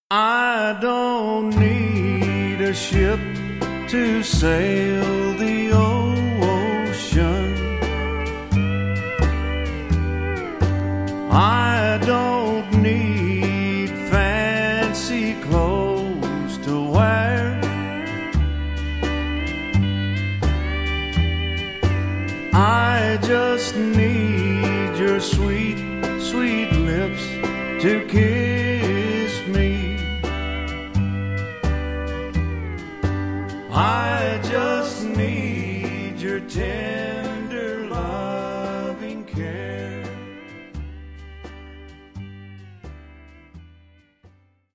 I don't need a ship to sail the ocean. I don't need fancy clothes to wear. I just need your sweet, sweet lips to kiss me. I just need your tender